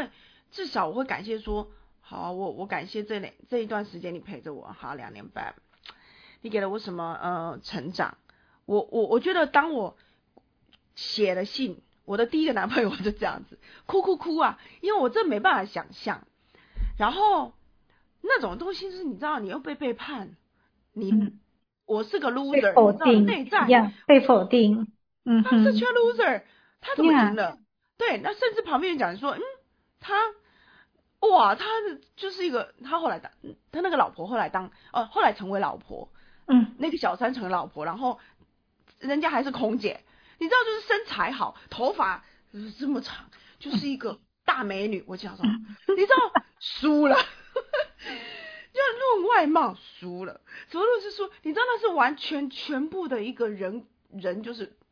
至少我会感谢说，好，我感谢这一段时间你陪着我，好2年半，你给了我什么成长。我觉得当我写了信，我的第一个男朋友就这样子哭啊，因为我真没办法想象。然后那种东西是你知道，你又被背叛，我是个 loser， 否定， 内在被否定， 他是缺 loser， 他怎么赢了？对，那甚至旁边人讲说，他就是一个，他后来他那个老婆后来成为老婆，那个小三成为老婆，然后人家还是空姐，你知道，就是身材好，头发这么长，就是一个大美女。我讲说，你知道输了。就论外貌输了，什么都是输。你知道那是完全部的一个人就是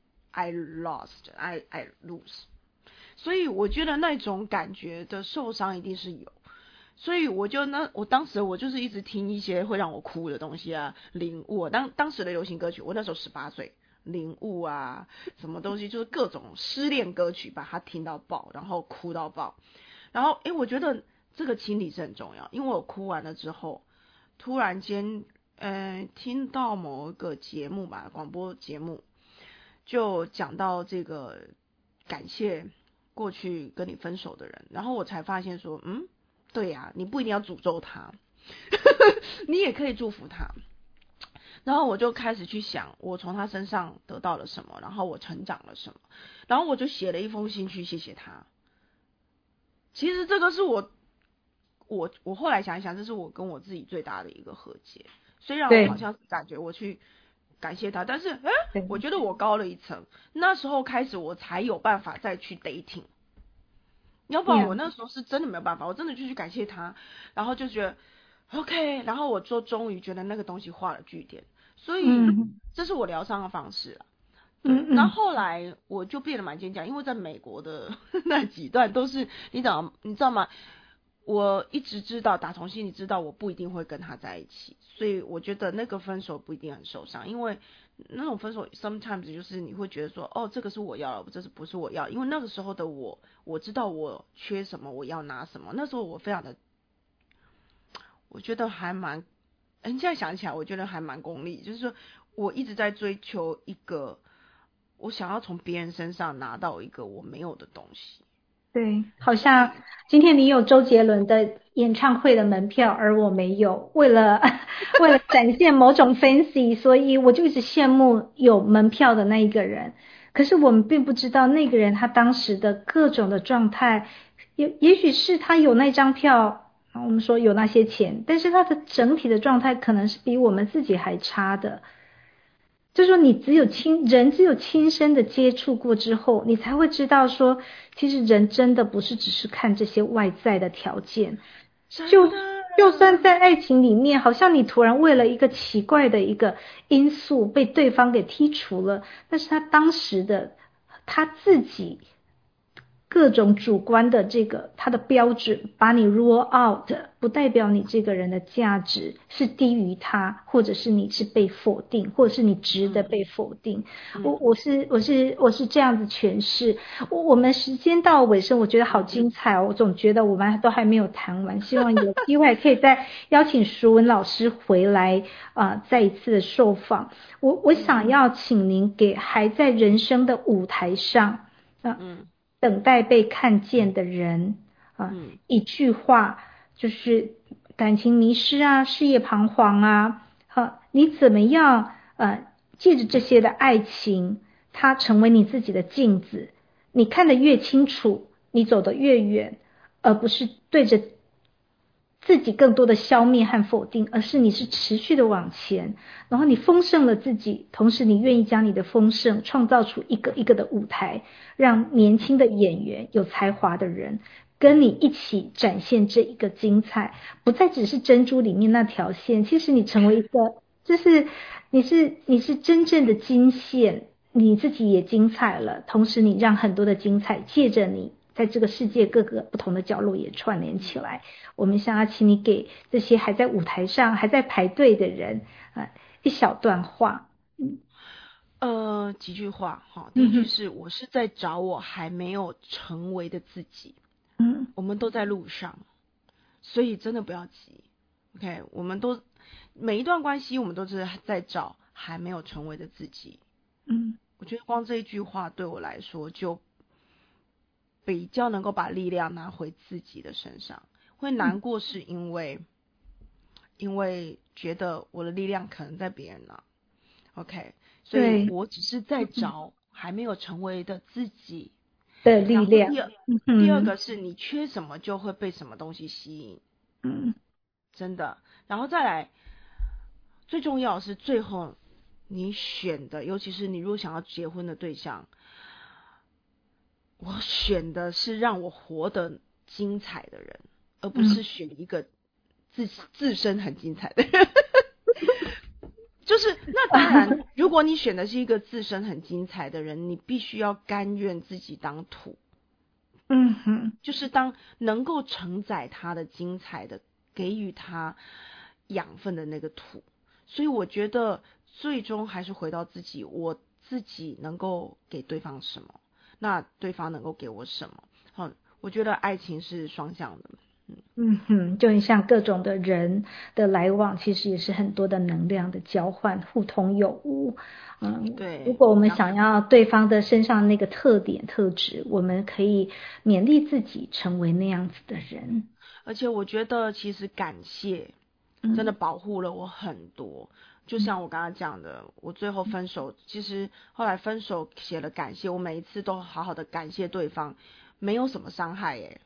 I lost I lose， 所以我觉得那种感觉的受伤一定是有。所以我当时我就是一直听一些会让我哭的东西啊，领悟当时的流行歌曲，我那时候18岁，领悟啊，什么东西就是各种失恋歌曲，把它听到爆，然后哭到爆。然后我觉得这个清理是很重要，因为我哭完了之后，突然间听到某一个节目吧，广播节目，就讲到这个感谢过去跟你分手的人，然后我才发现说，对呀，你不一定要诅咒他，你也可以祝福他。然后我就开始去想，我从他身上得到了什么，然后我成长了什么，然后我就写了一封信去谢谢他。其实这个是我后来想一想，这是我跟我自己最大的一个和解。虽然我好像感觉我去感谢他，但是我觉得我高了一层。那时候开始我才有办法再去 dating， 要不然我那时候是真的没有办法，我真的就去感谢他，然后就觉得 OK， 然后我就终于觉得那个东西画了句点。所以这是我疗伤的方式了。那后来我就变得蛮坚强，因为在美国的那几段都是你知道吗？我一直知道，打从心里知道我不一定会跟他在一起，所以我觉得那个分手不一定很受伤，因为那种分手 sometimes 就是你会觉得说，这个是我要的，这是不是我要？因为那个时候的我知道我缺什么，我要拿什么。那时候我非常的，我觉得还蛮，现在想起来我觉得还蛮功利，就是说我一直在追求一个。我想要从别人身上拿到一个我没有的东西。 对，好像今天你有周杰伦的演唱会的门票，而我没有。为了展现某种 fancy， 所以我就一直羡慕有门票的那一个人。可是我们并不知道那个人他当时的各种的状态，也许是他有那张票，我们说有那些钱，但是他的整体的状态可能是比我们自己还差的。就是说你只有亲身的接触过之后，你才会知道说，其实人真的不是只是看这些外在的条件。就算在爱情里面，好像你突然为了一个奇怪的一个因素被对方给剔除了，但是他当时的他自己各种主观的这个他的标准把你 rule out， 不代表你这个人的价值是低于他，或者是你是被否定，或者是你值得被否定。我是这样子诠释。我们时间到尾声，我觉得好精彩哦！我总觉得我们都还没有谈完，希望有机会可以再邀请淑文老师回来再一次的受访。我想要请您给还在人生的舞台上等待被看见的人一句话，就是感情迷失啊，事业彷徨啊，你怎么样借着这些的爱情，它成为你自己的镜子，你看得越清楚，你走得越远，而不是对着自己更多的消灭和否定，而是你是持续的往前，然后你丰盛了自己，同时你愿意将你的丰盛创造出一个一个的舞台，让年轻的演员，有才华的人跟你一起展现这一个精彩，不再只是珍珠里面那条线，其实你成为一个，就是你是真正的金线，你自己也精彩了，同时你让很多的精彩借着你在这个世界各个不同的角落也串联起来。我们想要请你给这些还在舞台上还在排队的人一小段话。 几句话哈。第一句是我是在找我还没有成为的自己， 我们都在路上，所以真的不要急。OK， 我们都每一段关系，我们都是在找还没有成为的自己。我觉得光这一句话对我来说，就比较能够把力量拿回自己的身上。会难过是因为觉得我的力量可能在别人那。OK， 所以我只是在找还没有成为的自己的力量。 第二个是你缺什么就会被什么东西吸引。真的。然后再来，最重要的是最后你选的，尤其是你如果想要结婚的对象，我选的是让我活得精彩的人，而不是选一个自身很精彩的人。就是那当然，如果你选的是一个自身很精彩的人，你必须要甘愿自己当土。就是当能够承载他的精彩的，给予他养分的那个土。所以我觉得最终还是回到自己，我自己能够给对方什么，那对方能够给我什么。我觉得爱情是双向的。 就很像各种的人的来往，其实也是很多的能量的交换，互通有无。 对。 如果我们想要对方的身上那个特点特质，我们可以勉励自己成为那样子的人。 而且我觉得其实感谢真的保护了我很多。就像我刚刚讲的，我最后分手，其实后来分手写了感谢，我每一次都好好的感谢对方，没有什么伤害耶。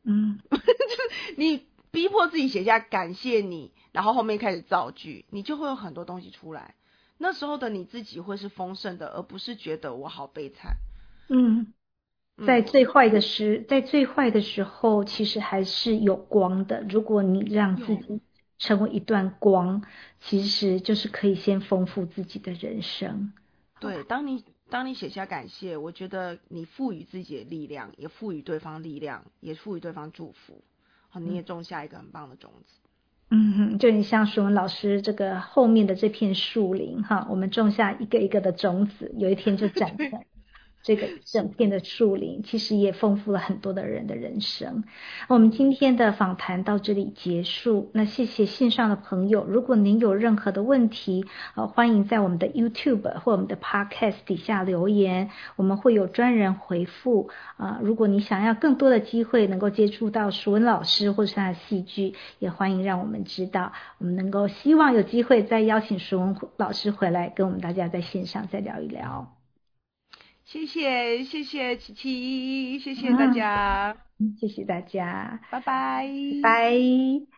你逼迫自己写下感谢你，然后后面开始造句，你就会有很多东西出来。那时候的你自己会是丰盛的，而不是觉得我好悲惨。 在最坏的时候，其实还是有光的。如果你让自己成为一段光，其实就是可以先丰富自己的人生。 对，当你写下感谢，我觉得你赋予自己的力量，也赋予对方力量，也赋予对方祝福。你也种下一个很棒的种子。 就很像淑文老师这个后面的这片树林我们种下一个一个的种子，有一天就长成这个整片的树林，其实也丰富了很多的人的人生。我们今天的访谈到这里结束，那谢谢线上的朋友，如果您有任何的问题欢迎在我们的 YouTube 或我们的 Podcast 底下留言，我们会有专人回复。如果你想要更多的机会能够接触到淑文老师或是他的戏剧，也欢迎让我们知道，我们能够希望有机会再邀请淑文老师回来跟我们大家在线上再聊一聊。 谢谢琪琪，谢谢大家， 谢谢大家， 拜拜， 拜拜。